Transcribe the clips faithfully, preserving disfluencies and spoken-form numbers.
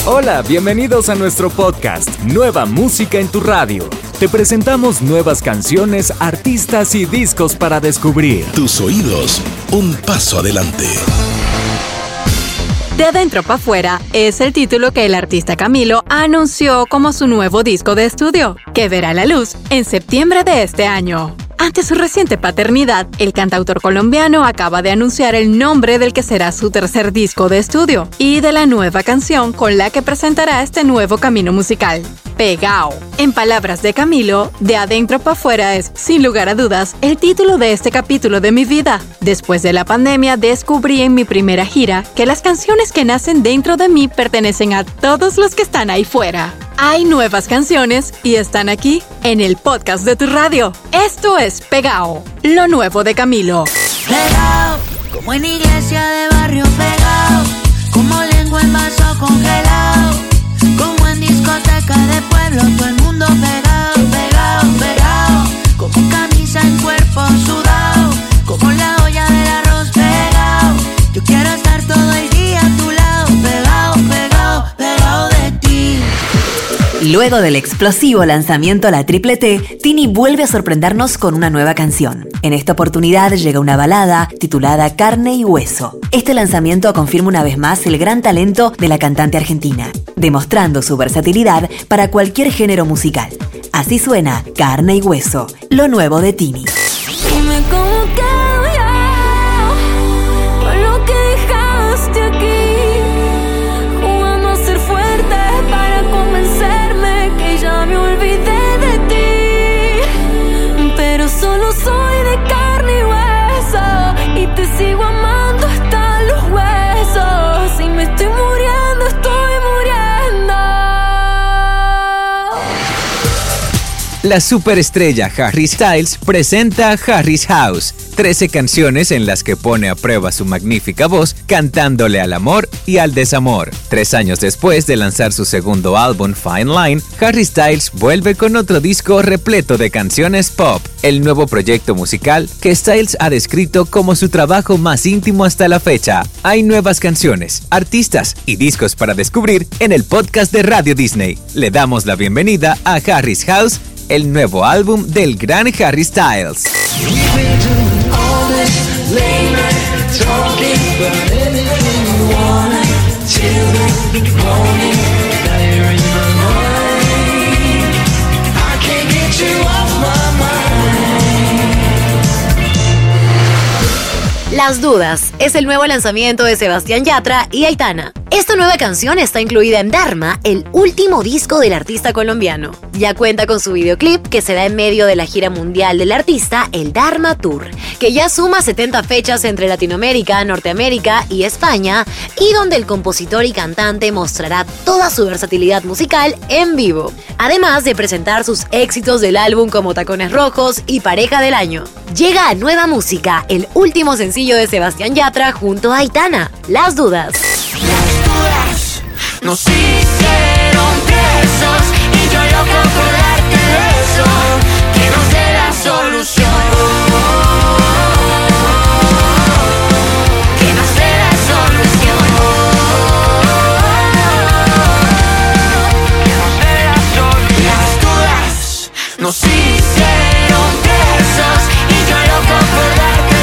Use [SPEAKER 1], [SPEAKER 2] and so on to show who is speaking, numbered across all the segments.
[SPEAKER 1] Hola, bienvenidos a nuestro podcast, Nueva Música en tu Radio. Te presentamos nuevas canciones, artistas y discos para descubrir.
[SPEAKER 2] Tus oídos, un paso adelante.
[SPEAKER 3] De adentro para afuera es el título que el artista Camilo anunció como su nuevo disco de estudio, que verá la luz en septiembre de este año. Ante su reciente paternidad, el cantautor colombiano acaba de anunciar el nombre del que será su tercer disco de estudio y de la nueva canción con la que presentará este nuevo camino musical, Pegao. En palabras de Camilo, De adentro para afuera es, sin lugar a dudas, el título de este capítulo de mi vida. Después de la pandemia, descubrí en mi primera gira que las canciones que nacen dentro de mí pertenecen a todos los que están ahí fuera. Hay nuevas canciones y están aquí, en el podcast de tu radio. Esto es Pegao, lo nuevo de Camilo.
[SPEAKER 4] Pegao, como en iglesia de barrio pegao, como lengua en vaso congelado, como en discoteca de pueblo, todo el mundo pegao, pegao, pegao, como camisa en cuerpo sudado, como la olla del arroz pegao. Yo quiero estar todo el día a tu lado, pegao, pegao, pegao de ti.
[SPEAKER 5] Luego del explosivo lanzamiento La Triple T, Tini vuelve a sorprendernos con una nueva canción. En esta oportunidad llega una balada titulada Carne y Hueso. Este lanzamiento confirma una vez más el gran talento de la cantante argentina, demostrando su versatilidad para cualquier género musical. Así suena Carne y Hueso, lo nuevo de Tini.
[SPEAKER 4] Dime cómo quedo yo con lo que dejaste aquí, jugando a ser fuerte para convencerme que ya me olvidé de ti, pero solo soy de carne y hueso y te sigo amando hasta los huesos, y me estoy muriendo, estoy muriendo.
[SPEAKER 1] La superestrella Harry Styles presenta Harry's House, trece canciones en las que pone a prueba su magnífica voz cantándole al amor y al desamor. Tres años después de lanzar su segundo álbum Fine Line, Harry Styles vuelve con otro disco repleto de canciones pop, el nuevo proyecto musical que Styles ha descrito como su trabajo más íntimo hasta la fecha. Hay nuevas canciones, artistas y discos para descubrir en el podcast de Radio Disney. Le damos la bienvenida a Harry's House, el nuevo álbum del gran Harry Styles.
[SPEAKER 5] Las Dudas es el nuevo lanzamiento de Sebastián Yatra y Aitana. Esta nueva canción está incluida en Dharma, el último disco del artista colombiano. Ya cuenta con su videoclip que se da en medio de la gira mundial del artista, el Dharma Tour, que ya suma setenta fechas entre Latinoamérica, Norteamérica y España, y donde el compositor y cantante mostrará toda su versatilidad musical en vivo, además de presentar sus éxitos del álbum como Tacones Rojos y Pareja del Año. Llega a Nueva Música, el último sencillo de Sebastián Yatra junto a Aitana, Las Dudas.
[SPEAKER 4] Las dudas nos hicieron presos y yo loco por darte beso, que nos dé la solución, que nos dé la solución, que nos dé la solución. Las dudas nos hicieron presos y yo loco por darte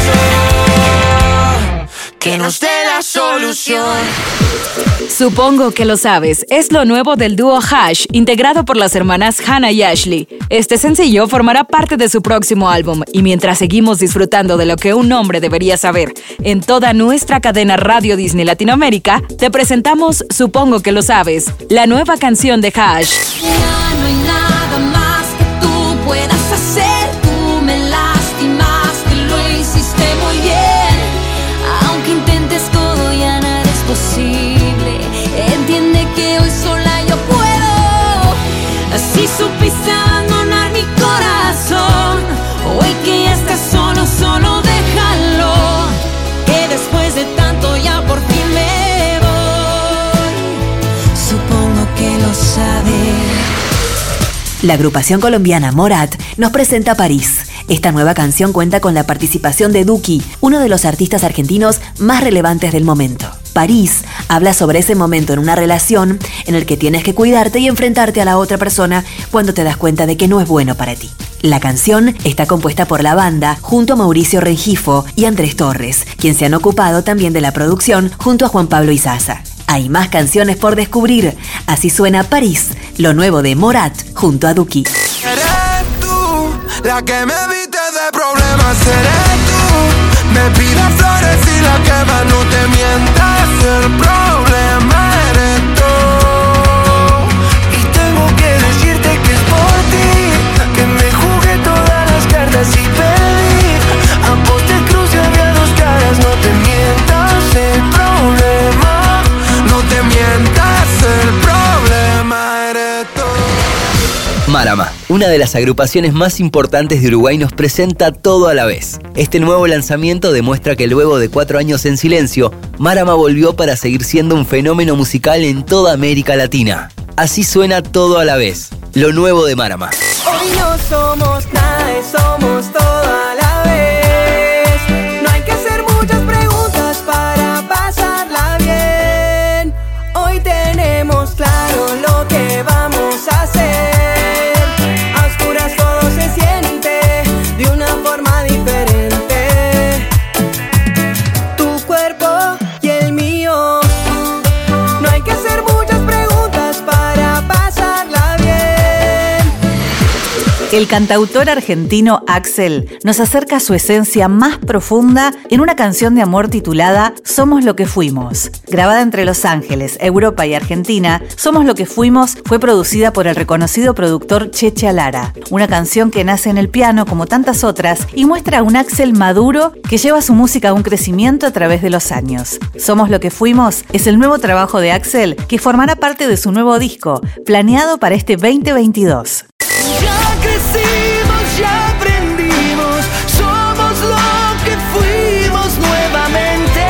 [SPEAKER 4] beso, que nos dé la solución.
[SPEAKER 6] Supongo que lo sabes, es lo nuevo del dúo Hash, integrado por las hermanas Hannah y Ashley. Este sencillo formará parte de su próximo álbum, y mientras seguimos disfrutando de lo que un hombre debería saber en toda nuestra cadena Radio Disney Latinoamérica, te presentamos Supongo que lo sabes, la nueva canción de Hash.
[SPEAKER 4] Ya no hay nada más que tú puedas hacer, tú me lastimaste, lo hiciste muy bien, aunque intentes todo ya nada es posible. Entiende que hoy sola yo puedo, así supiste abandonar mi corazón. Hoy que ya estás solo, solo déjalo, que después de tanto ya por fin me voy. Supongo que lo sabes.
[SPEAKER 5] La agrupación colombiana Morat nos presenta París. Esta nueva canción cuenta con la participación de Duki, uno de los artistas argentinos más relevantes del momento.
[SPEAKER 7] París habla sobre ese momento en una relación en el que tienes que cuidarte y enfrentarte a la otra persona cuando te das cuenta de que no es bueno para ti. La canción está compuesta por la banda junto a Mauricio Rengifo y Andrés Torres, quien se han ocupado también de la producción junto a Juan Pablo Izaza. Hay más canciones por descubrir. Así suena París, lo nuevo de Morat junto a Duki.
[SPEAKER 8] Eres tú, la que me evite de problemas. Eres tú, me pidas flores y la que más no te mientas. El problema eres tú. Y tengo que decirte que es por ti que me jugué todas las cartas y perdí. Ambos te crucé, había dos caras. No te mientas, el problema. No te mientas, el problema eres tú.
[SPEAKER 9] Marama, una de las agrupaciones más importantes de Uruguay, nos presenta Todo a la Vez. Este nuevo lanzamiento demuestra que luego de cuatro años en silencio, Marama volvió para seguir siendo un fenómeno musical en toda América Latina. Así suena Todo a la Vez, lo nuevo de Marama.
[SPEAKER 10] Hoy no somos nada, somos todo a la vez. No hay que hacer muchas preguntas para pasarla bien. Hoy tenemos claro lo que vamos a hacer.
[SPEAKER 6] El cantautor argentino Axel nos acerca a su esencia más profunda en una canción de amor titulada Somos lo que fuimos. Grabada entre Los Ángeles, Europa y Argentina, Somos lo que fuimos fue producida por el reconocido productor Cheche Lara. Una canción que nace en el piano como tantas otras y muestra a un Axel maduro que lleva su música a un crecimiento a través de los años. Somos lo que fuimos es el nuevo trabajo de Axel que formará parte de su nuevo disco, planeado para este veinte veintidós.
[SPEAKER 10] Ya crecimos, ya aprendimos, somos lo que fuimos nuevamente.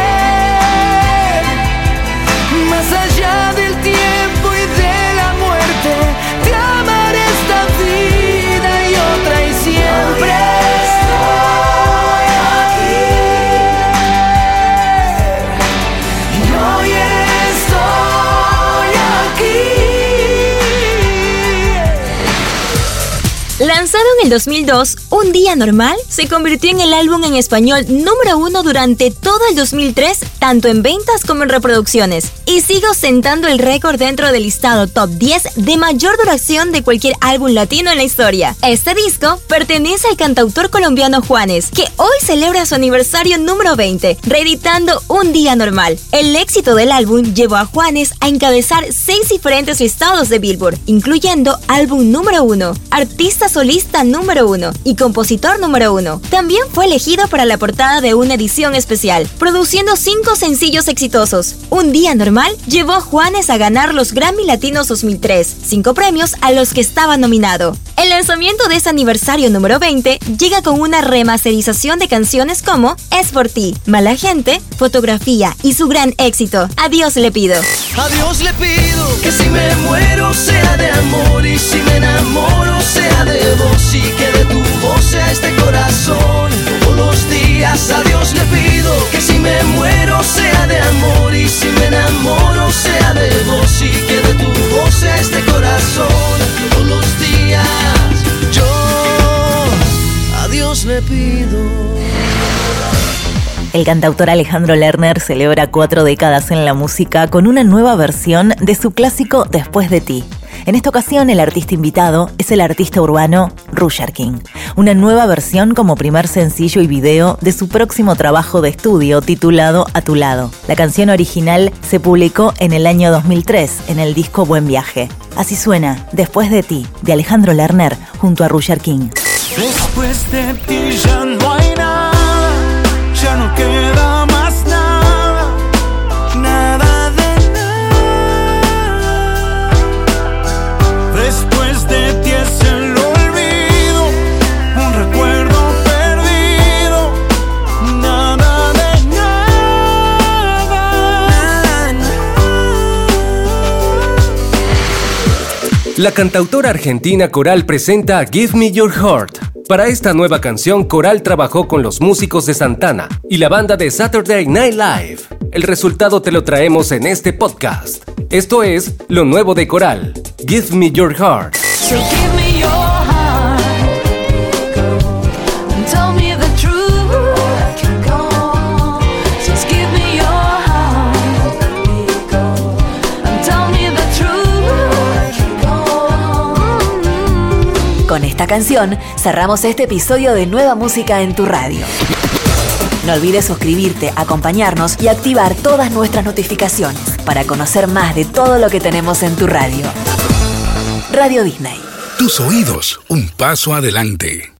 [SPEAKER 10] Más allá del tiempo y de la muerte, te amaré esta vida y otra y siempre. Estoy aquí, y hoy estoy aquí.
[SPEAKER 11] Lanzado en el dos mil dos, Un Día Normal se convirtió en el álbum en español número uno durante todo el dos mil tres, tanto en ventas como en reproducciones, y sigue ostentando el récord dentro del listado top diez de mayor duración de cualquier álbum latino en la historia. Este disco pertenece al cantautor colombiano Juanes, que hoy celebra su aniversario número veinte, reeditando Un Día Normal. El éxito del álbum llevó a Juanes a encabezar seis diferentes listados de Billboard, incluyendo álbum número uno, artista solista número uno y compositor número uno. También fue elegido para la portada de una edición especial, produciendo cinco sencillos exitosos. Un Día Normal llevó a Juanes a ganar los Grammy Latinos dos mil tres, cinco premios a los que estaba nominado. El lanzamiento de ese aniversario número veinte llega con una remasterización de canciones como Es por ti, Mala Gente, Fotografía y su gran éxito, Adiós le pido.
[SPEAKER 10] Adiós le pido que si me muero sea de amor y si me enamoro sea de vos y que de tu voz sea este corazón todos los días. Adiós le pido que si me muero sea de amor y si me enamoro sea de vos y que de tu voz sea este corazón todos los días. Yo a Dios le pido.
[SPEAKER 7] El cantautor Alejandro Lerner celebra cuatro décadas en la música con una nueva versión de su clásico Después de ti. En esta ocasión, el artista invitado es el artista urbano Rusher King. Una nueva versión como primer sencillo y video de su próximo trabajo de estudio titulado A tu lado. La canción original se publicó en el año dos mil tres en el disco Buen Viaje. Así suena Después de ti, de Alejandro Lerner junto a Rusher King.
[SPEAKER 10] Después de ti ya no hay nada, ya no queda más nada, nada de nada. Después de ti es el olvido, un recuerdo perdido, nada de nada, nada, nada.
[SPEAKER 12] La cantautora argentina Coral presenta Give Me Your Heart. Para esta nueva canción, Coral trabajó con los músicos de Santana y la banda de Saturday Night Live. El resultado te lo traemos en este podcast. Esto es lo nuevo de Coral, Give Me Your Heart.
[SPEAKER 4] So give me your heart, and tell me the truth. Just give me your heart, and tell me the truth.
[SPEAKER 5] Con esta canción cerramos este episodio de Nueva Música en tu Radio. No olvides suscribirte, acompañarnos y activar todas nuestras notificaciones para conocer más de todo lo que tenemos en tu radio. Radio Disney.
[SPEAKER 2] Tus oídos, un paso adelante.